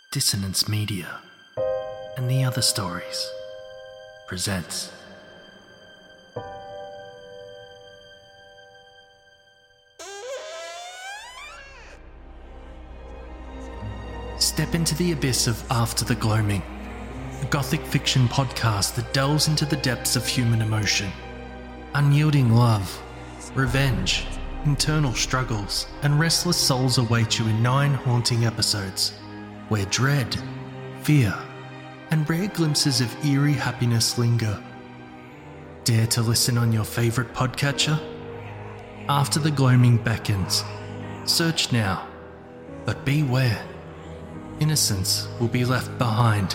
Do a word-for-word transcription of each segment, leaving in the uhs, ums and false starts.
Dissonance Media and the Other Stories presents Step into the abyss of After the Gloaming, a gothic fiction podcast that delves into the depths of human emotion. Unyielding love, revenge, internal struggles, and restless souls await you in nine haunting episodes, where dread, fear, and rare glimpses of eerie happiness linger. Dare to listen on your favourite podcatcher? After the Gloaming beckons. Search now, but beware. Innocence will be left behind.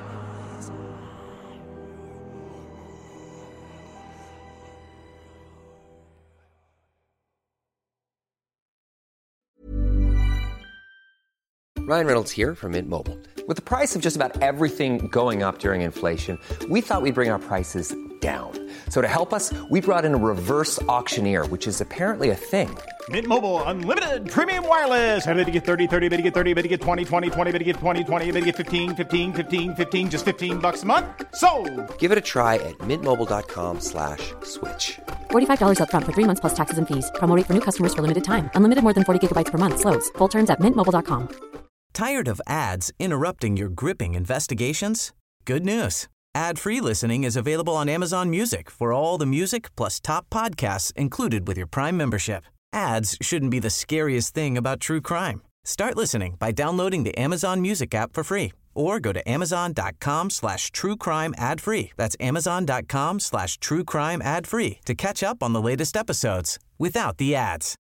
Ryan Reynolds here from Mint Mobile. With the price of just about everything going up during inflation, we thought we'd bring our prices down. So to help us, we brought in a reverse auctioneer, which is apparently a thing. Mint Mobile Unlimited Premium Wireless. How to get thirty, thirty, how to get thirty, how to get twenty, twenty, twenty, how to get twenty, twenty, how to get fifteen, fifteen, fifteen, fifteen, just fifteen bucks a month? Sold! Give it a try at mintmobile.com slash switch. forty-five dollars up front for three months plus taxes and fees. Promo rate for new customers for limited time. Unlimited more than forty gigabytes per month. Slows full terms at mint mobile dot com. Tired of ads interrupting your gripping investigations? Good news. Ad-free listening is available on Amazon Music for all the music plus top podcasts included with your Prime membership. Ads shouldn't be the scariest thing about true crime. Start listening by downloading the Amazon Music app for free or go to amazon.com slash true crime ad free. That's amazon.com slash true crime ad free to catch up on the latest episodes without the ads.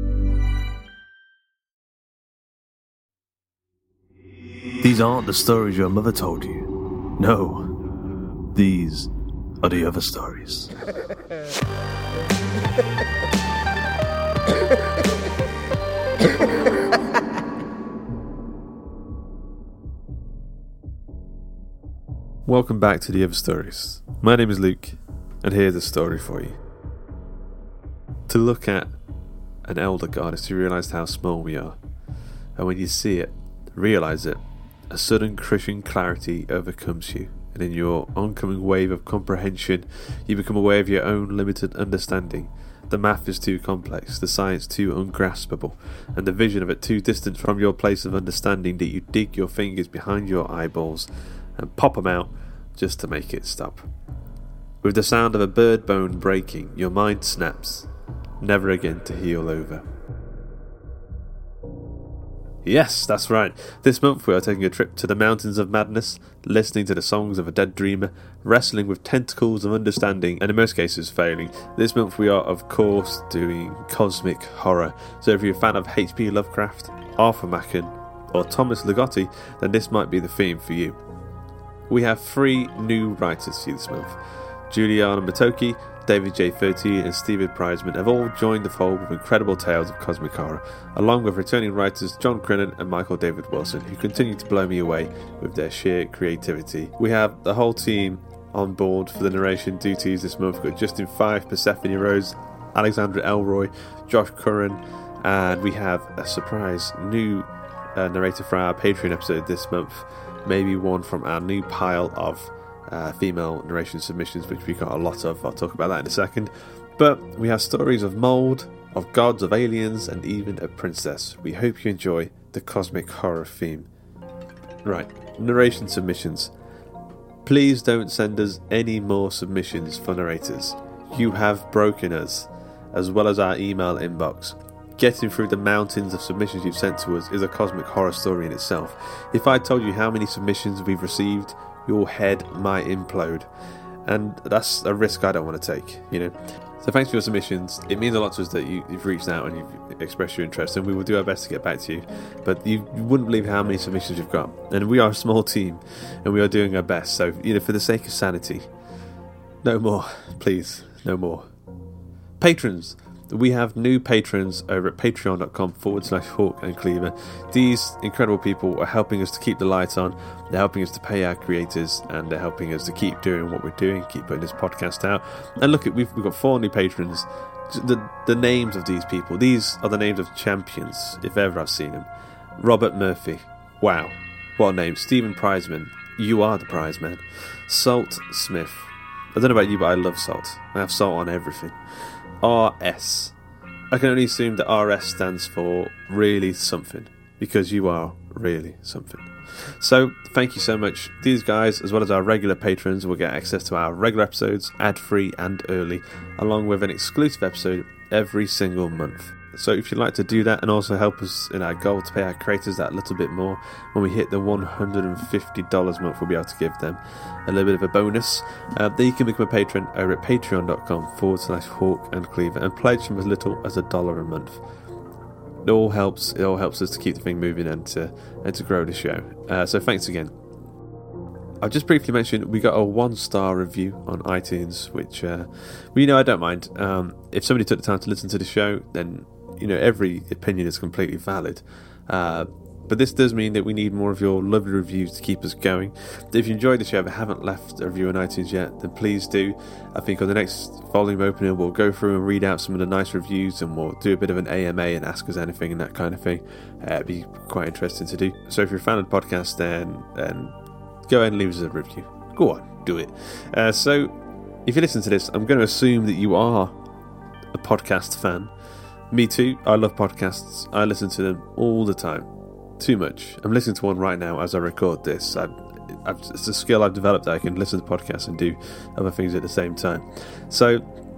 These aren't the stories your mother told you. No, these are the other stories. Welcome back to the Other Stories. My name is Luke, and here's a story for you. To look at an elder god is to realise how small we are, and when you see it, realise it, a sudden crushing clarity overcomes you, and in your oncoming wave of comprehension, you become aware of your own limited understanding. The math is too complex, the science too ungraspable, and the vision of it too distant from your place of understanding that you dig your fingers behind your eyeballs and pop them out just to make it stop. With the sound of a bird bone breaking, your mind snaps, never again to heal over. Yes, that's right. This month we are taking a trip to the mountains of madness, listening to the songs of a dead dreamer, wrestling with tentacles of understanding, and in most cases failing. This month we are, of course, doing cosmic horror. So if you're a fan of H P Lovecraft, Arthur Machen, or Thomas Ligotti, then this might be the theme for you. We have three new writers for you this month. Juliana Matoki, David J. thirteen and Stephen Prizeman have all joined the fold with incredible tales of cosmic horror, along with returning writers John Crinnan and Michael David Wilson, who continue to blow me away with their sheer creativity. We have the whole team on board for the narration duties this month. We've got Justin Fife, Persephone Rose, Alexandra Elroy, Josh Curran, and we have a surprise new uh, narrator for our Patreon episode this month, maybe one from our new pile of Uh, female narration submissions, which we got a lot of. I'll talk about that in a second. But we have stories of mould, of gods, of aliens, and even a princess. We hope you enjoy the cosmic horror theme. Right, narration submissions. Please don't send us any more submissions for narrators. You have broken us, as well as our email inbox. Getting through the mountains of submissions you've sent to us is a cosmic horror story in itself. If I told you how many submissions we've received, your head might implode, and that's a risk I don't want to take, you know. So thanks for your submissions. It means a lot to us that you, you've reached out and you've expressed your interest, and we will do our best to get back to you. But you, you wouldn't believe how many submissions you've got, and we are a small team, and we are doing our best. So, you know, for the sake of sanity, no more, please, no more. Patrons. We have new patrons over at patreon.com forward slash Hawk and Cleaver. These incredible people are helping us to keep the lights on. They're helping us to pay our creators, and they're helping us to keep doing what we're doing, keep putting this podcast out. And look, at we've, we've got four new patrons. The, the names of these people, these are the names of champions, if ever I've seen them. Robert Murphy. Wow. What a name. Stephen Prizeman. You are the prize man. Salt Smith. I don't know about you, but I love salt. I have salt on everything. R S. I can only assume that R S stands for really something, because you are really something. So, thank you so much. These guys, as well as our regular patrons, will get access to our regular episodes, ad-free and early, along with an exclusive episode every single month. So if you'd like to do that and also help us in our goal to pay our creators that little bit more, when we hit the one hundred fifty dollars a month, we'll be able to give them a little bit of a bonus. Uh, then you can become a patron over at patreon.com forward slash Hawk and Cleaver and pledge from as little as a dollar a month. It all helps. It all helps us to keep the thing moving and to and to grow the show. Uh, so thanks again. I've just briefly mentioned we got a one-star review on iTunes, which, uh, well, you know, I don't mind. Um, if somebody took the time to listen to the show, then, you know, every opinion is completely valid. Uh, but this does mean that we need more of your lovely reviews to keep us going. If you enjoyed the show but haven't left a review on iTunes yet, then please do. I think on the next volume opening, we'll go through and read out some of the nice reviews, and we'll do a bit of an A M A and ask us anything and that kind of thing. Uh, it'd be quite interesting to do. So if you're a fan of the podcast, then, then go ahead and leave us a review. Go on, do it. Uh, so if you listen to this, I'm going to assume that you are a podcast fan. Me too. I love podcasts. I listen to them all the time. Too much. I'm listening to one right now as I record this. I, I've, it's a skill I've developed that I can listen to podcasts and do other things at the same time. So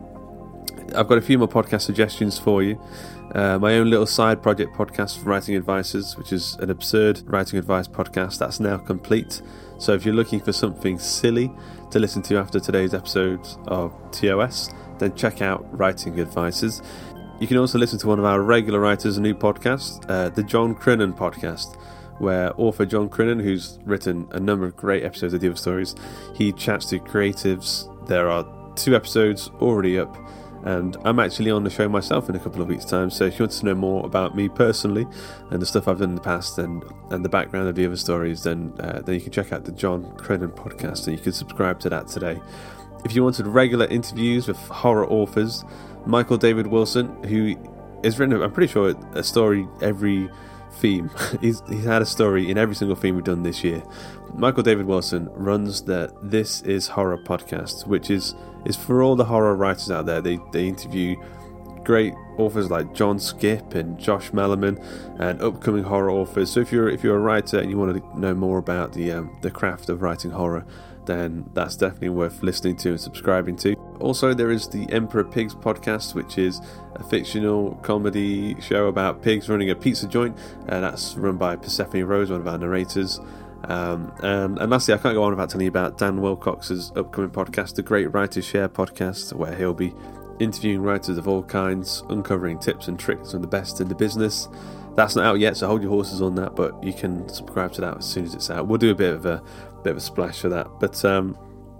I've got a few more podcast suggestions for you. Uh, my own little side project podcast, Writing Advices, which is an absurd writing advice podcast, that's now complete. So if you're looking for something silly to listen to after today's episode of T O S, then check out Writing Advices. You can also listen to one of our regular writers' new podcasts, uh, the John Crinan podcast, where author John Crinan, who's written a number of great episodes of The Other Stories, he chats to creatives. There are two episodes already up, and I'm actually on the show myself in a couple of weeks' time. So if you want to know more about me personally and the stuff I've done in the past and, and the background of The Other Stories, then uh, then you can check out the John Crinan podcast, and you can subscribe to that today. If you wanted regular interviews with horror authors, Michael David Wilson, who has written, I'm pretty sure, a story every theme. he's, he's had a story in every single theme we've done this year. Michael David Wilson runs the This Is Horror podcast, which is, is for all the horror writers out there. They, they interview great authors like John Skip and Josh Mellerman and upcoming horror authors. So if you're if you're a writer and you want to know more about the um, the craft of writing horror, then that's definitely worth listening to and subscribing to. Also, there is the Emperor Pigs podcast, which is a fictional comedy show about pigs running a pizza joint, and that's run by Persephone Rose, one of our narrators. Um, and, and lastly, I can't go on without telling you about Dan Wilcox's upcoming podcast, the Great Writers Share podcast, where he'll be interviewing writers of all kinds, uncovering tips and tricks from the best in the business. That's not out yet, so hold your horses on that, but you can subscribe to that as soon as it's out. We'll do a bit of a bit of a splash for that, but um,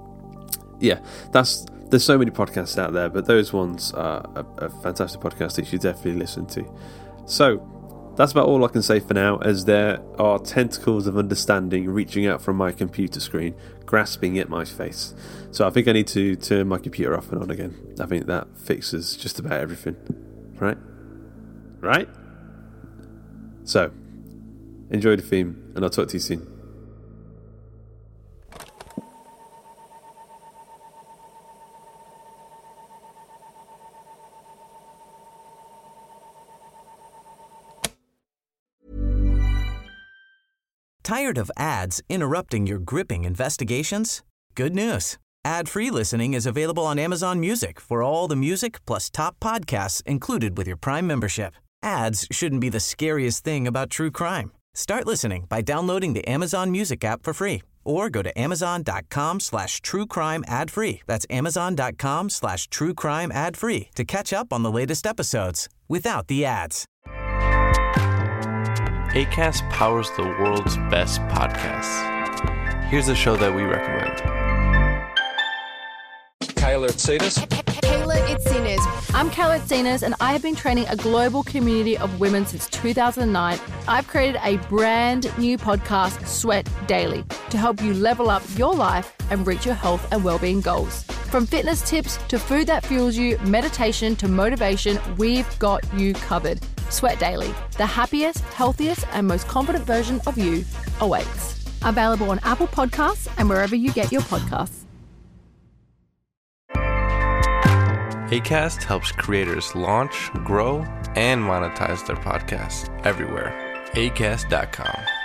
yeah, that's there's so many podcasts out there, but those ones are a, a fantastic podcast that you should definitely listen to. So that's about all I can say for now, as there are tentacles of understanding reaching out from my computer screen, grasping at my face. So I think I need to turn my computer off and on again. I think that fixes just about everything. Right? Right? So, enjoy the theme, and I'll talk to you soon. Tired of ads interrupting your gripping investigations? Good news. Ad-free listening is available on Amazon Music for all the music plus top podcasts included with your Prime membership. Ads shouldn't be the scariest thing about true crime. Start listening by downloading the Amazon Music app for free or go to amazon.com slash true crime ad free. That's amazon.com slash true crime ad free to catch up on the latest episodes without the ads. Acast powers the world's best podcasts. Here's a show that we recommend. Kayla Itsinas. Kayla Itsinas. I'm Kayla Itsinas, and I have been training a global community of women since two thousand nine. I've created a brand new podcast, Sweat Daily, to help you level up your life and reach your health and well-being goals. From fitness tips to food that fuels you, meditation to motivation, we've got you covered. Sweat Daily, the happiest, healthiest, and most confident version of you awaits. Available on Apple Podcasts and wherever you get your podcasts. Acast helps creators launch, grow, and monetize their podcasts everywhere. acast dot com.